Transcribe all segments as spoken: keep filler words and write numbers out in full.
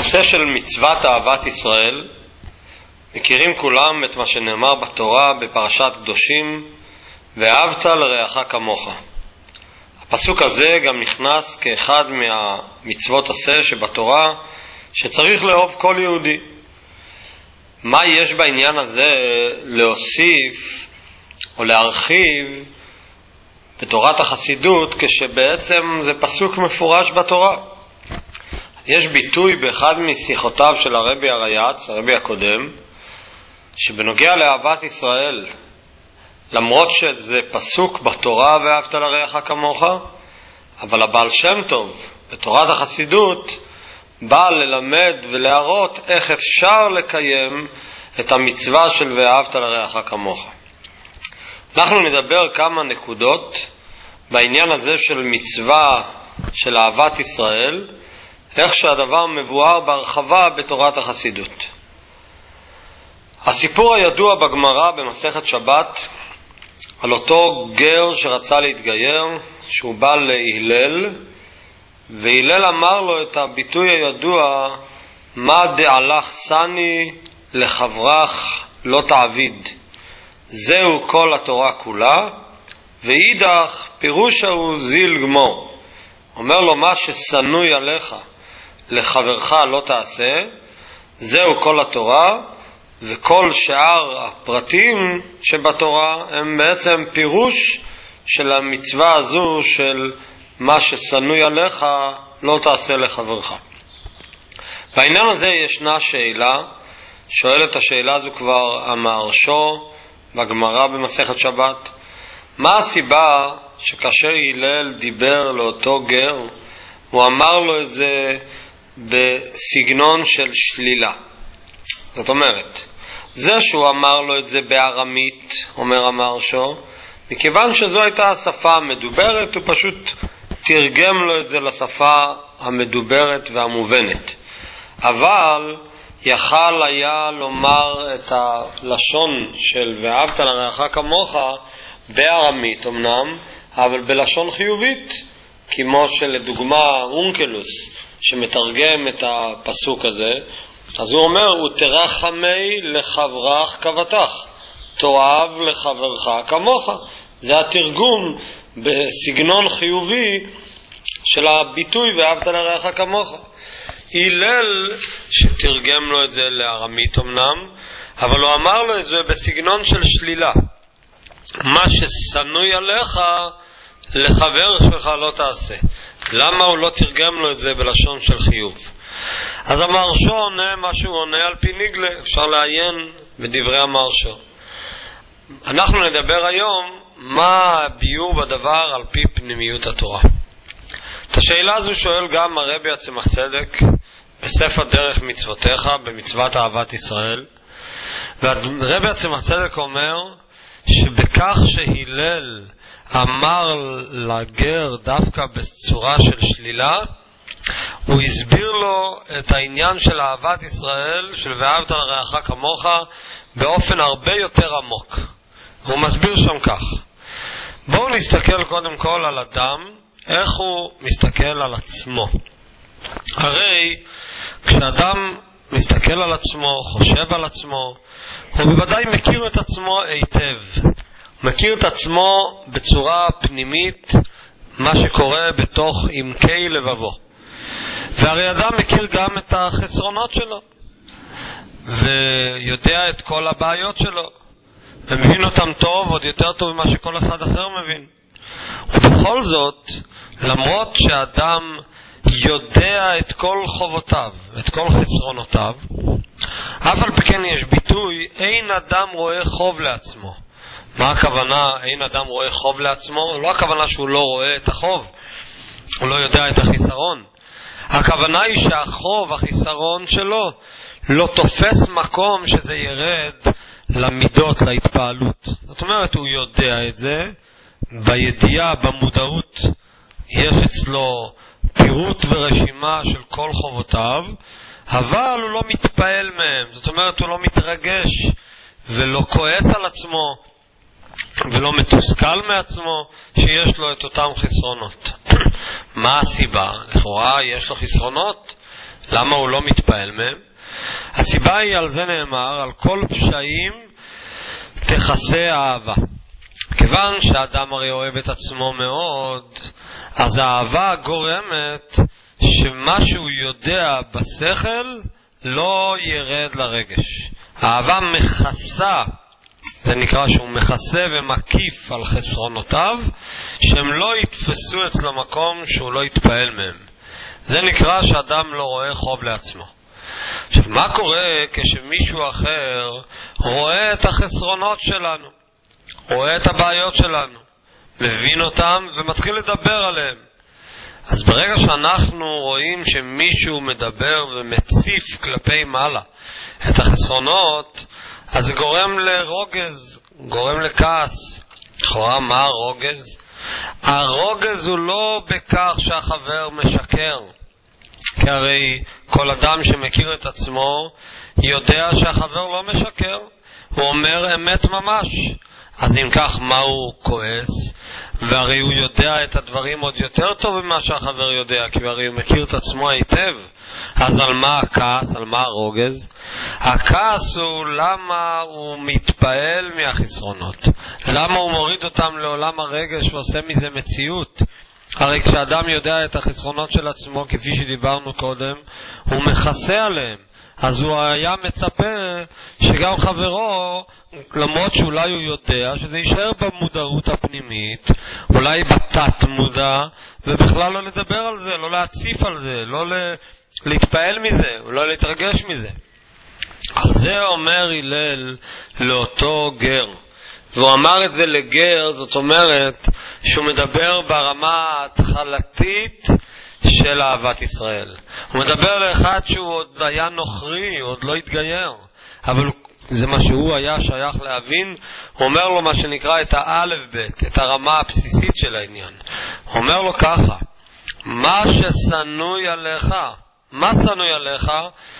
בנושא של מצוות אהבת ישראל, מכירים כולם את מה שנאמר בתורה בפרשת קדושים, ואהבת לרעך כמוך. הפסוק הזה גם נכנס כאחד מהמצוות עשה שבתורה, שצריך לאהוב כל יהודי. מה יש בעניין הזה להוסיף או להרחיב בתורת החסידות, כשבעצם זה פסוק מפורש בתורה? יש ביטוי באחד משיחותיו של הרבי הרייץ, הרבי הקודם, שבנוגע לאהבת ישראל, למרות שזה פסוק בתורה ואהבת לרעך כמוך, אבל הבעל שם טוב בתורת החסידות בא ללמד ולהראות איך אפשר לקיים את המצווה של ואהבת לרעך כמוך. אנחנו נדבר כמה נקודות בעניין הזה של מצווה של אהבת ישראל, איך שהדבר מבואר בהרחבה בתורת החסידות. הסיפור הידוע בגמרא במסכת שבת על אותו גר שרצה להתגייר, שהוא בא להלל, והלל אמר לו את הביטוי הידוע, מה דעלך סני לחברך לא תעביד. זהו כל התורה כולה, ואידך פירושה הוא זיל גמור. אומר לו, מה שסנוי עליך לחברך לא תעשה, זהו כל התורה, וכל שאר הפרטים שבתורה הם בעצם פירוש של המצווה הזו של מה שסנוי עליך לא תעשה לחברך. בעניין הזה ישנה שאלה, שואל את השאלה הזו כבר המהרש"א בגמרא במסכת שבת. מה הסיבה שכאשר הלל דיבר לאותו גר, הוא אמר לו את זה בסגנון של שלילה? זאת אומרת, זה שהוא אמר לו את זה בארמית, אומר המהרש"א, מכיוון שזו הייתה השפה המדוברת, הוא פשוט תרגם לו את זה לשפה המדוברת והמובנת. אבל יכל היה לומר את הלשון של ואהבת לרעך כמוך בארמית אמנם, אבל בלשון חיובית, כמו שלדוגמה אונקלוס שמתרגם את הפסוק הזה, אז הוא אומר, ותרחמי לחברך כבתך, תאהב לחברך כמוך. זה התרגום בסגנון חיובי של הביטוי ואהבת לרעך כמוך. הלל שתרגם לו את זה לארמית אמנם, אבל הוא אמר לו את זה בסגנון של שלילה. מה שסנוי עליך לחבר שלך לא תעשה. למה הוא לא תרגם לו את זה בלשון של חיוב? אז המהרש"א עונה מה שהוא עונה על פי ניגלה, אפשר לעיין בדברי המהרש"א. אנחנו נדבר היום מה הביור בדבר על פי פנימיות התורה. את השאלה הזו שואל גם הרבי הצמח צדק בספר דרך מצוותיך במצוות אהבת ישראל, והרבי הצמח צדק אומר שבכך שהלל אמר לגר דווקא בצורה של שלילה, הוא הסביר לו את העניין של אהבת ישראל, של ואהבת לרעך כמוך, באופן הרבה יותר עמוק. הוא מסביר שם כך. בואו נסתכל קודם כל על אדם, איך הוא מסתכל על עצמו. הרי כשאדם מסתכל על עצמו, חושב על עצמו, הוא בוודאי מכיר את עצמו היטב. הוא מכיר את עצמו בצורה פנימית, מה שקורה בתוך עמקי לבבו. והרי אדם מכיר גם את החסרונות שלו, ויודע את כל הבעיות שלו, ומבין אותם טוב, עוד יותר טוב ממה שכל אחד אחר מבין. ובכל זאת, למרות שאדם יודע את כל חובותיו, את כל חסרונותיו, אף על פי כן יש ביטוי, אין אדם רואה חוב לעצמו. מה הכוונה אין אדם רואה חוב לעצמו? לא הכוונה שהוא לא רואה את החוב, הוא לא יודע את החיסרון. הכוונה היא שהחוב, החיסרון שלו, לא תופס מקום שזה ירד למידות, להתפעלות. זאת אומרת, הוא יודע את זה, בידיעה, במודעות, יש אצלו פירוט ורשימה של כל חובותיו, אבל הוא לא מתפעל מהם. זאת אומרת, הוא לא מתרגש ולא כועס על עצמו ולא מתוסכל מעצמו שיש לו את אותם חסרונות. מה הסיבה? לכאורה יש לו חסרונות, למה הוא לא מתפעל מהם? הסיבה היא, על זה נאמר, על כל פשעים תכסה אהבה. כיוון שהאדם הרי אוהב את עצמו מאוד, אז האהבה גורמת שמה שהוא יודע בשכל לא ירד לרגש. האהבה מכסה, זה נקרא שהוא מכסה ומקיף על חסרונותיו, שהם לא יתפסו אצלו מקום שהוא לא יתפעל מהם. זה נקרא שאדם לא רואה חוב לעצמו. עכשיו, מה קורה כשמישהו אחר רואה את החסרונות שלנו, רואה את הבעיות שלנו, מבין אותם ומתחיל לדבר עליהם? אז ברגע שאנחנו רואים שמישהו מדבר ומציף כלפי מעלה את החסרונות, אז זה גורם לרוגז, גורם לכעס. לכאורה, מה הרוגז? הרוגז הוא לא בכך שהחבר משקר, כי הרי כל אדם שמכיר את עצמו יודע שהחבר לא משקר, הוא אומר אמת ממש. אז אם כך, מה הוא כועס? והרי הוא יודע את הדברים עוד יותר טוב ממה שהחבר יודע, כי הרי הוא מכיר את עצמו היטב. אז על מה הכעס? על מה הרוגז? הכעס הוא למה הוא מתפעל מהחסרונות, למה הוא מוריד אותם לעולם הרגש ועושה מזה מציאות. הרי כשאדם יודע את החסרונות של עצמו, כפי שדיברנו קודם, הוא מכסה עליהם. אז הוא היה מצפה שגם חברו, למרות שאולי הוא יודע, שזה יישאר במודעות הפנימית, אולי בתת מודע, ובכלל לא לדבר על זה, לא להציף על זה, לא להתפעל מזה, לא להתרגש מזה. על זה אומר הלל לאותו גר, והוא אמר את זה לגר, זאת אומרת שהוא מדבר ברמה ההתחלתית של אהבת ישראל. הוא מדבר לאחד שהוא עוד היה נוכרי, עוד לא התגייר, אבל זה מה שהוא היה שייך להבין. הוא אומר לו מה שנקרא את האלף בית, את הרמה הבסיסית של העניין. הוא אומר לו ככה, מה שסנוי עליך, מה סנוי עליך?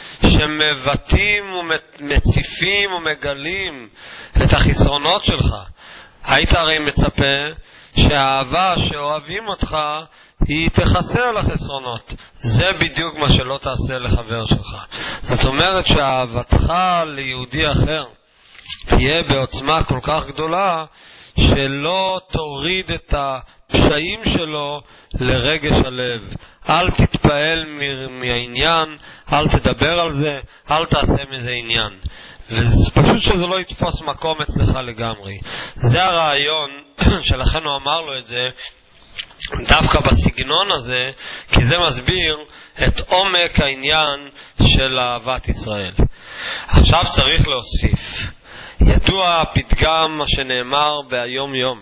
שמבטאים ומציפים ומגלים את החסרונות שלך. היית הרי מצפה שהאהבה שאוהבים אותך היא תחסה על החסרונות. זה בדיוק מה שלא תעשה לחבר שלך. זאת אומרת שאהבתך ליהודי אחר תהיה בעוצמה כל כך גדולה שלא תוריד את הפשעים שלו לרגש הלב. אל תתפעל מהעניין, אל תדבר על זה, אל תעשה מזה עניין. ופשוט שזה לא יתפוס מקום אצלך לגמרי. זה הרעיון שלכן הוא אמר לו את זה דווקא בסגנון הזה, כי זה מסביר את עומק העניין של אהבת ישראל. עכשיו צריך להוסיף, ידוע הפתגם מה שנאמר ביום יום,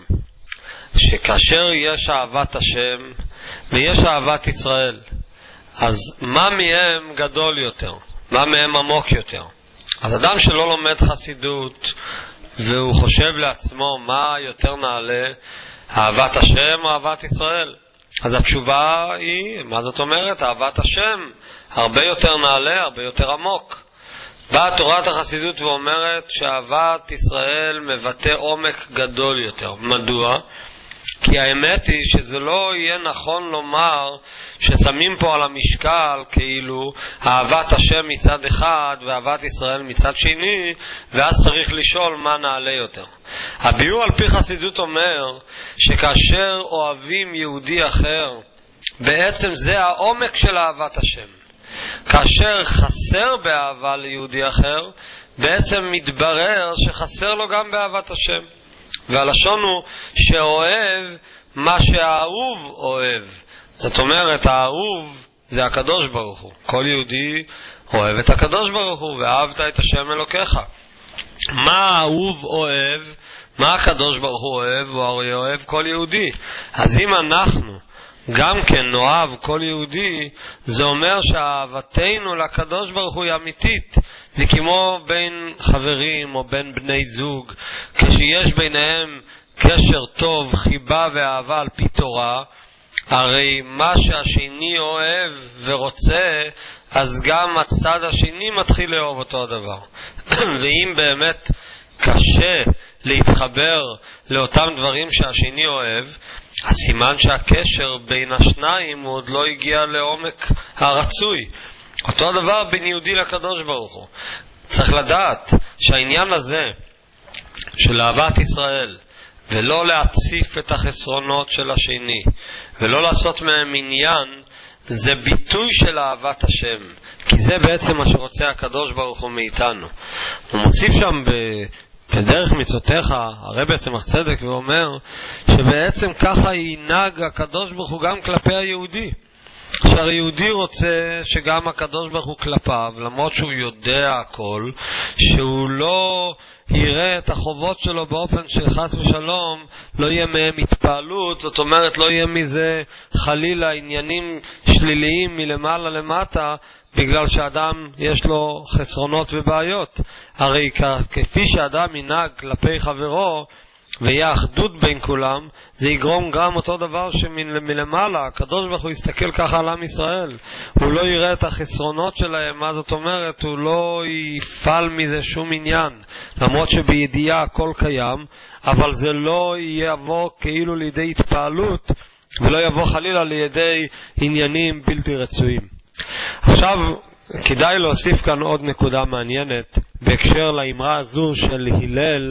שכאשר יש אהבת השם ויש אהבת ישראל, אז מה מהם גדול יותר? מה מהם עמוק יותר? אז אדם שלא לומד חסידות והוא חושב לעצמו מה יותר נעלה, אהבת השם או אהבת ישראל? אז התשובה היא, מה זאת אומרת? אהבת השם הרבה יותר נעלה, הרבה יותר עמוק. באה תורת החסידות ואומרת שאהבת ישראל מבטא עומק גדול יותר. מדוע? כי האמת היא שזה לא יהיה נכון לומר ששמים פה על המשקל כאילו אהבת השם מצד אחד ואהבת ישראל מצד שני, ואז צריך לשאול מה נעלה יותר. הביאור על פי חסידות אומר שכאשר אוהבים יהודי אחר, בעצם זה העומק של אהבת השם. כאשר חסר באהבה ליהודי אחר, בעצם מתברר שחסר לו גם באהבת השם. והלשון הוא שאוהב מה שהאהוב אוהב. זאת אומרת, האהוב זה הקדוש ברוך הוא. כל יהודי אוהב את הקדוש ברוך הוא, ואהבת את השם אלוקיך. מה האהוב אוהב? מה הקדוש ברוך הוא אוהב? הוא הרי אוהב כל יהודי. אז אם אנחנו גם כן נאהב כל יהודי, זה אומר שאהבתנו לקדוש ברוך הוא היא אמיתית. זה כמו בין חברים או בין בני זוג, כשיש ביניהם קשר טוב, חיבה ואהבה על פי תורה, הרי מה שהשני אוהב ורוצה, אז גם הצד השני מתחיל לאהוב אותו הדבר. ואם באמת קשה להתחבר לאותם דברים שהשני אוהב, הסימן שהקשר בין השניים הוא עוד לא הגיע לעומק הרצוי. אותו דבר בין יהודי לקדוש ברוך הוא. צריך לדעת שהעניין הזה של אהבת ישראל, ולא להציף את החסרונות של השני, ולא לעשות מהם עניין, זה ביטוי של אהבת השם, כי זה בעצם מה שרוצה הקדוש ברוך הוא מאיתנו. הוא מוסיף שם בדרך מצוותיך, הרי בעצם הצדק, ואומר שבעצם ככה ינהג הקדוש ברוך הוא גם כלפי היהודי. שהרי יהודי רוצה שגם הקדוש ברוך הוא כלפיו, למרות שהוא יודע הכל, שהוא לא יראה את החובות שלו באופן שחס ושלום לא יהיה מהם התפעלות, זאת אומרת לא יהיה מזה חלילה עניינים שליליים מלמעלה למטה, בגלל שאדם יש לו חסרונות ובעיות. הרי כפי שאדם ינהג כלפי חברו ויהיה אחדות בין כולם, זה יגרום גם אותו דבר שמלמעלה הקדוש ברוך הוא יסתכל ככה על עם ישראל, הוא לא יראה את החסרונות שלהם. מה זאת אומרת? הוא לא יפעל מזה שום עניין, למרות שבידיעה הכל קיים, אבל זה לא יבוא כאילו לידי התפעלות, ולא יבוא חלילה לידי עניינים בלתי רצויים. עכשיו כדאי להוסיף כאן עוד נקודה מעניינת בהקשר לאמרה הזו של הלל,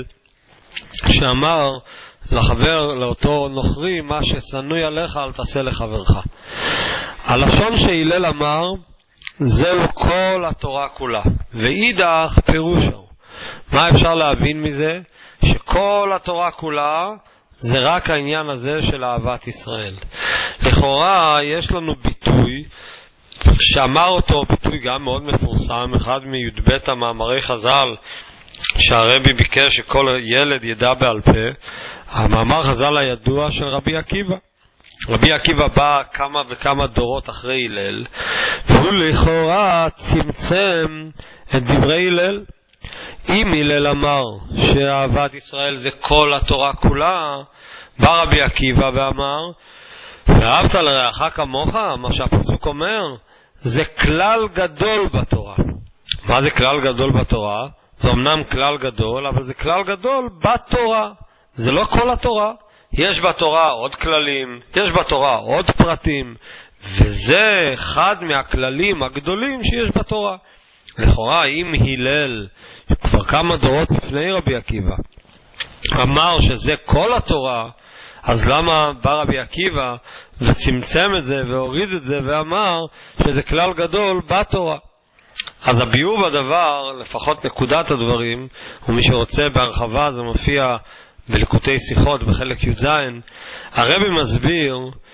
שאמר לחבר, לאותו נוכרי, מה ששנוי עליך אל תעשה לחברך. הלשון שהלל אמר זהו כל התורה כולה, ואידך פירושו. מה אפשר להבין מזה? שכל התורה כולה זה רק העניין הזה של אהבת ישראל. לכאורה יש לנו ביטוי שאמר אותו, ביטוי גם מאוד מפורסם, אחד מי"ב המאמרי חז"ל שהרבי ביקש שכל ילד ידע בעל פה, המאמר חז"ל הידוע של רבי עקיבא. רבי עקיבא בא כמה וכמה דורות אחרי הלל, והוא לכאורה צמצם את דברי הלל. אם הלל אמר שאהבת ישראל זה כל התורה כולה, בא רבי עקיבא ואמר ואהבת לרעך כמוך, מה שהפסוק אומר זה כלל גדול בתורה. מה זה כלל גדול בתורה? זה אמנם כלל גדול, אבל זה כלל גדול בתורה, זה לא כל התורה. יש בתורה עוד כללים, יש בתורה עוד פרטים, וזה אחד מהכללים הגדולים שיש בתורה. לכאורה אם הלל כבר כמה דורות לפני רבי עקיבא אמר שזה כל התורה, אז למה בא רבי עקיבא וצמצם את זה והוריד את זה ואמר שזה כלל גדול בתורה? אז הביאור בדבר, לפחות נקודת הדברים, ומי שרוצה בהרחבה זה מופיע בליקוטי שיחות בחלק י"ז, הרבי מסביר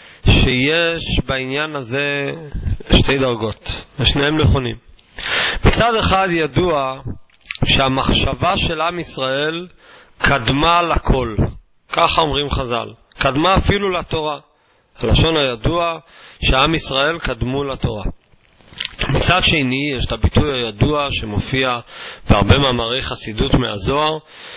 שיש בעניין הזה שתי דרגות, ושניהם נכונים. מצד אחד ידוע שהמחשבה של עם ישראל קדמה לכל, ככה אומרים חז"ל, קדמה אפילו לתורה. הלשון הידוע שעם ישראל קדמו לתורה. מצד שני יש את הביטוי הידוע שמופיע בהרבה מאמרי חסידות מהזוהר,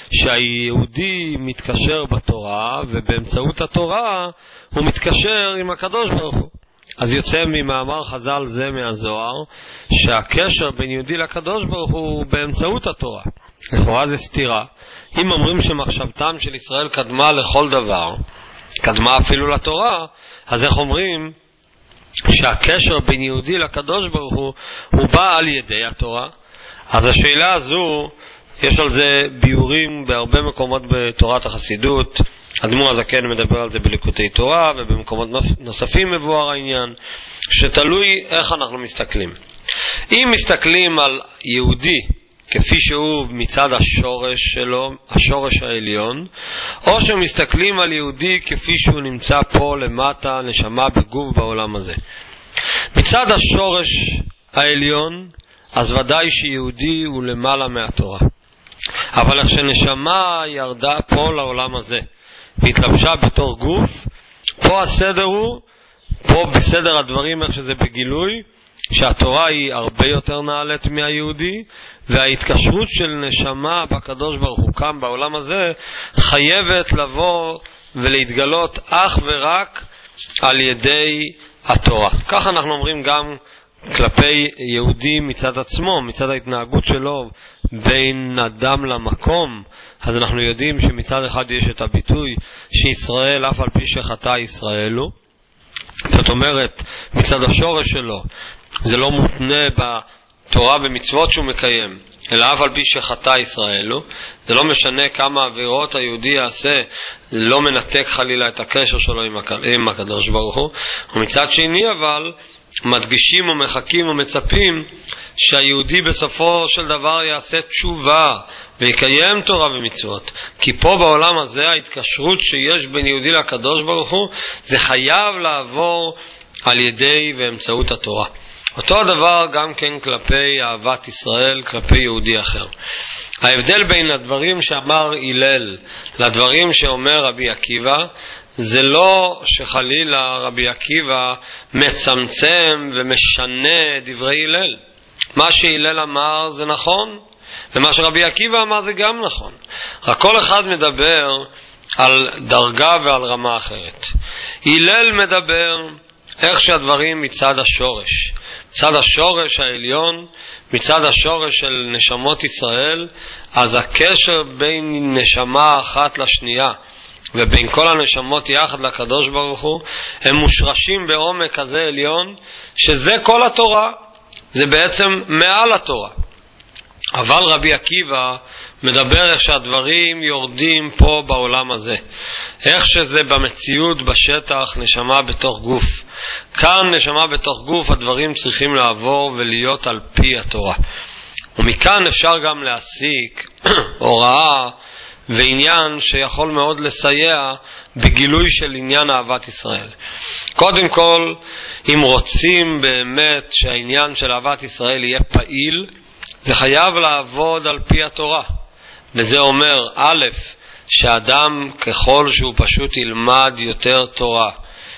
שהיהודי מתקשר בתורה, ובאמצעות התורה הוא מתקשר עם הקדוש ברוך הוא. אז יוצא ממאמר חז"ל זה מהזוהר שהקשר בין יהודי לקדוש ברוך הוא באמצעות התורה. לכאורה זה סתירה. אם אומרים שמחשבתם של ישראל קדמה לכל דבר, קדמה אפילו לתורה, אז איך אומרים שהקשר בין יהודי לקדוש ברוך הוא הוא בא על ידי התורה? אז השאלה הזו יש על זה ביורים בהרבה מקומות בתורת החסידות. אדמו"ר הזקן מדבר על זה בליקוטי תורה, ובמקומות נוספים מבואר העניין, שתלוי איך אנחנו מסתכלים. אם מסתכלים על יהודי כפי שהוא מצד השורש שלו, השורש העליון, או שמסתכלים על יהודי כפי שהוא נמצא פה למטה, נשמה בגוף בעולם הזה. מצד השורש העליון, אז ודאי שיהודי הוא למעלה מהתורה. אבל איך שנשמה ירדה פה לעולם הזה, והתלבשה בתור גוף, פה הסדר הוא, פה בסדר הדברים איך שזה בגילוי, שהתורה היא הרבה יותר נעלית מהיהודי, וההתקשרות של נשמה בקדוש ברוך הוא כאן בעולם הזה חייבת לבוא ולהתגלות אך ורק על ידי התורה. כך אנחנו אומרים גם כלפי יהודי מצד עצמו, מצד ההתנהגות שלו בין אדם למקום. אז אנחנו יודעים שמצד אחד יש את הביטוי שישראל אף על פי שחטא ישראל הוא, זאת אומרת, מצד השורש שלו, זה לא מותנה בתורה ומצוות שהוא מקיים, אלא אף על פי שחטא ישראל הוא, זה לא משנה כמה עבירות היהודי יעשה, לא מנתק חלילה את הקשר שלו עם הקדוש ברוך הוא. ומצד שני אבל, מדגישים ומחכים ומצפים שהיהודי בסופו של דבר יעשה תשובה ויקיים תורה ומצוות, כי פה בעולם הזה ההתקשרות שיש בין יהודי לקדוש ברוך הוא זה חייב לעבור על ידי ואמצעות התורה. אותו הדבר גם כן כלפי אהבת ישראל, כלפי יהודי אחר. ההבדל בין הדברים שאמר הלל לדברים שאומר רבי עקיבא, זה לא שחלילה רבי עקיבא מצמצם ומשנה דברי הלל. מה שהלל אמר זה נכון, ומה שרבי עקיבא אמר זה גם נכון. רק כל אחד מדבר על דרגה ועל רמה אחרת. הלל מדבר איך שהדברים מצד השורש, מצד השורש העליון, מצד השורש של נשמות ישראל, אז הקשר בין נשמה אחת לשנייה ובין כל הנשמות יחד לקדוש ברוך הוא, הם מושרשים בעומק כזה עליון, שזה כל התורה, זה בעצם מעל התורה. אבל רבי עקיבא מדבר איך שהדברים יורדים פה בעולם הזה, איך שזה במציאות בשטח, נשמה בתוך גוף. כאן נשמה בתוך גוף, הדברים צריכים לעבור ולהיות על פי התורה. ומכאן אפשר גם להסיק הוראה ועניין שיכול מאוד לסייע בגילוי של עניין אהבת ישראל. קודם כל, אם רוצים באמת שהעניין של אהבת ישראל יהיה פעיל, זה חייב לעבוד על פי התורה. וזה אומר, א', שאדם ככל שהוא פשוט ילמד יותר תורה,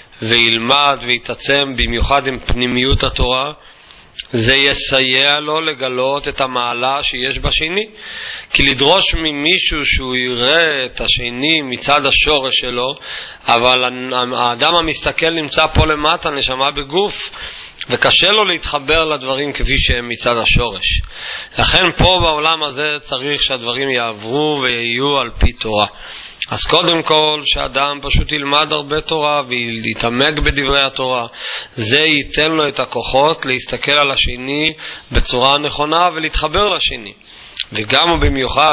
וילמד ויתעצם במיוחד עם פנימיות התורה, זה יסייע לו לגלות את המעלה שיש בשני. כי לדרוש ממישהו שהוא יראה את השני מצד השורש שלו, אבל האדם המסתכל נמצא פה למטה, נשמה בגוף, וקשה לו להתחבר לדברים כפי שהם מצד השורש. לכן פה בעולם הזה צריך שהדברים יעברו ויהיו על פי תורה. אז קודם כל שאדם פשוט ילמד הרבה תורה ויתעמק בדברי התורה, זה ייתן לו את הכוחות להסתכל על השני בצורה נכונה ולהתחבר לשני. וגם ובמיוחד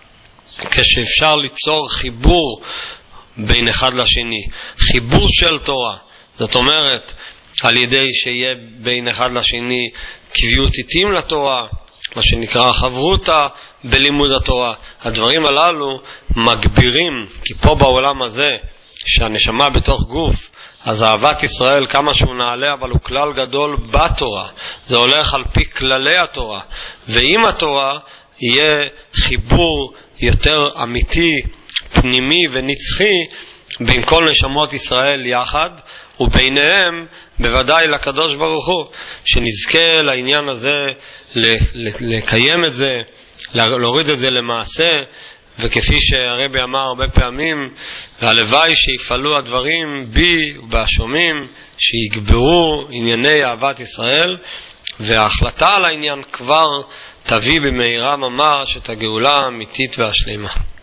כשאפשר ליצור חיבור בין אחד לשני, חיבור של תורה, זאת אומרת על ידי שיהיה בין אחד לשני קביעות עיתים לתורה, מה שנקרא חברותה בלימוד התורה. הדברים הללו מגבירים, כי פה בעולם הזה שהנשמה בתוך גוף, אז אהבת ישראל כמה שהוא נעלה, אבל הוא כלל גדול בתורה, זה הולך על פי כללי התורה, ועם התורה יהיה חיבור יותר אמיתי, פנימי ונצחי בין כל נשמות ישראל יחד, וביניהם בוודאי לקדוש ברוך הוא, שנזכה לעניין הזה לקיים את זה, להוריד את זה למעשה, וכפי שהרבי אמר הרבה פעמים, והלוואי שיפעלו הדברים בי ובשומעים, שיגברו ענייני אהבת ישראל, וההחלטה על העניין כבר תביא במהרה ממש את הגאולה האמיתית והשלימה.